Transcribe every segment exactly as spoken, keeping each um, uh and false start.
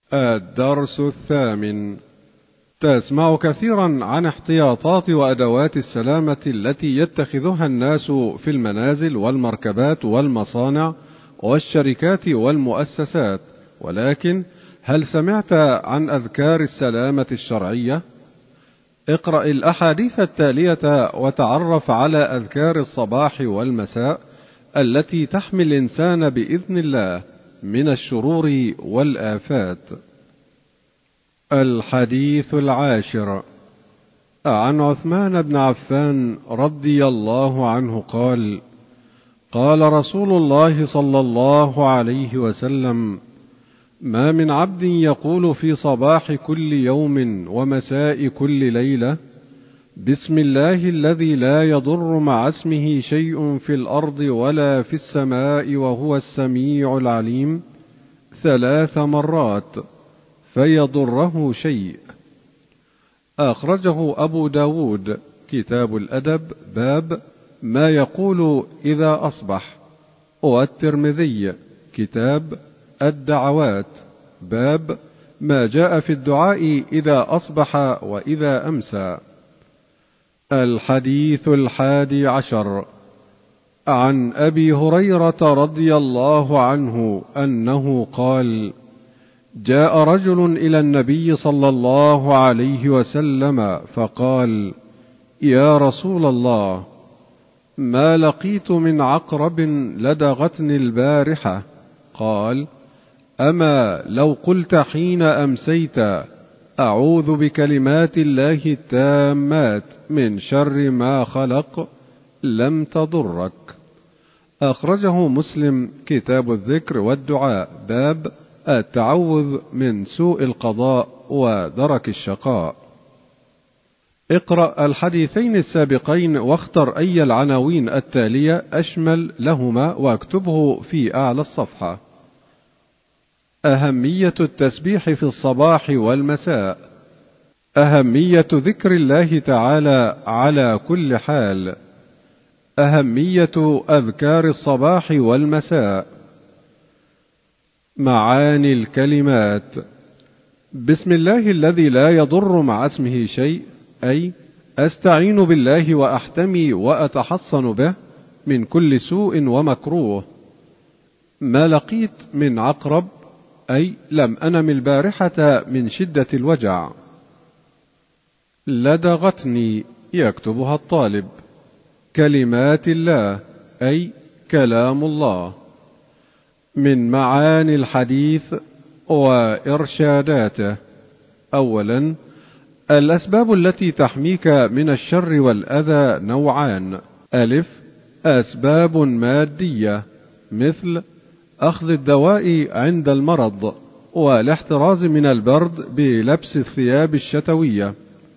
الدرس الثامن. تسمع كثيرا عن احتياطات وأدوات السلامة التي يتخذها الناس في المنازل والمركبات والمصانع والشركات والمؤسسات، ولكن هل سمعت عن أذكار السلامة الشرعية؟ اقرأ الأحاديث التالية وتعرف على أذكار الصباح والمساء التي تحمي الإنسان بإذن الله من الشرور والآفات. الحديث العاشر. عن عثمان بن عفان رضي الله عنه قال: قال رسول الله صلى الله عليه وسلم: ما من عبد يقول في صباح كل يوم ومساء كل ليلة: بسم الله الذي لا يضر مع اسمه شيء في الأرض ولا في السماء وهو السميع العليم، ثلاث مرات، فيضره شيء. أخرجه أبو داود كتاب الأدب باب ما يقول إذا أصبح، والترمذي كتاب الدعوات باب ما جاء في الدعاء إذا أصبح وإذا أمسى. الحديث الحادي عشر. عن أبي هريرة رضي الله عنه أنه قال: جاء رجل إلى النبي صلى الله عليه وسلم فقال: يا رسول الله، ما لقيت من عقرب لدغتني البارحة. قال: أما لو قلت حين أمسيت: أعوذ بكلمات الله التامات من شر ما خلق، لم تضرك. أخرجه مسلم كتاب الذكر والدعاء باب التعوذ من سوء القضاء ودرك الشقاء. اقرأ الحديثين السابقين واختر أي العناوين التالية أشمل لهما واكتبه في أعلى الصفحة. أهمية التسبيح في الصباح والمساء. أهمية ذكر الله تعالى على كل حال. أهمية أذكار الصباح والمساء. معاني الكلمات: بسم الله الذي لا يضر مع اسمه شيء، أي أستعين بالله وأحتمي وأتحصن به من كل سوء ومكروه. ما لقيت من عقرب، أي لم أنم البارحة من شدة الوجع. لدغتني، يكتبها الطالب. كلمات الله، أي كلام الله. من معاني الحديث وإرشاداته: أولا، الأسباب التي تحميك من الشر والأذى نوعان: ألف، أسباب مادية مثل أخذ الدواء عند المرض والاحتراز من البرد بلبس الثياب الشتوية،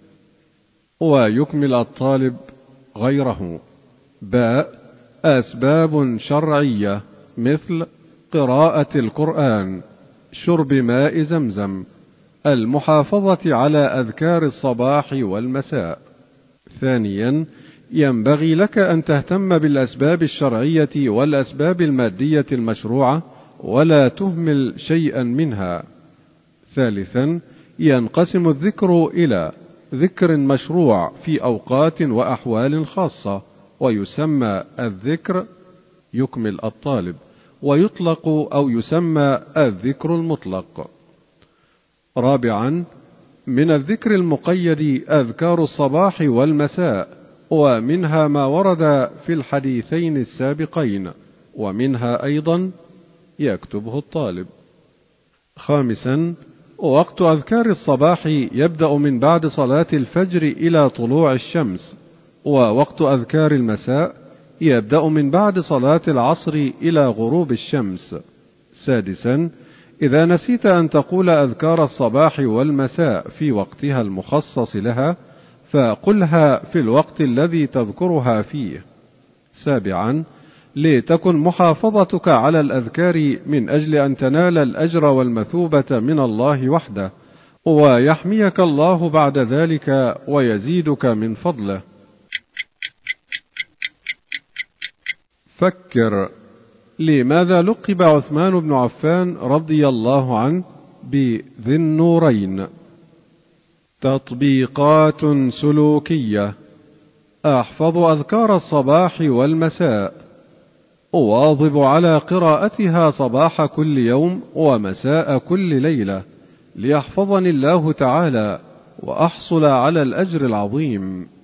ويكمل الطالب غيره. باء، أسباب شرعية مثل قراءة القرآن، شرب ماء زمزم، المحافظة على أذكار الصباح والمساء. ثانيا، ينبغي لك أن تهتم بالأسباب الشرعية والأسباب المادية المشروعة ولا تهمل شيئا منها. ثالثا، ينقسم الذكر إلى ذكر مشروع في أوقات وأحوال خاصة ويسمى الذكر، يكمل الطالب، ويطلق أو يسمى الذكر المطلق. رابعا، من الذكر المقيد أذكار الصباح والمساء، ومنها ما ورد في الحديثين السابقين، ومنها أيضا يكتبه الطالب. خامسا، وقت أذكار الصباح يبدأ من بعد صلاة الفجر إلى طلوع الشمس، ووقت أذكار المساء يبدأ من بعد صلاة العصر إلى غروب الشمس. سادسا، إذا نسيت أن تقول أذكار الصباح والمساء في وقتها المخصص لها فقلها في الوقت الذي تذكرها فيه. سابعا، لتكن محافظتك على الأذكار من أجل أن تنال الأجر والمثوبة من الله وحده، ويحميك الله بعد ذلك ويزيدك من فضله. فكر، لماذا لقب عثمان بن عفان رضي الله عنه بذي النورين. تطبيقات سلوكية: أحفظ أذكار الصباح والمساء، أواظب على قراءتها صباح كل يوم ومساء كل ليلة ليحفظني الله تعالى وأحصل على الأجر العظيم.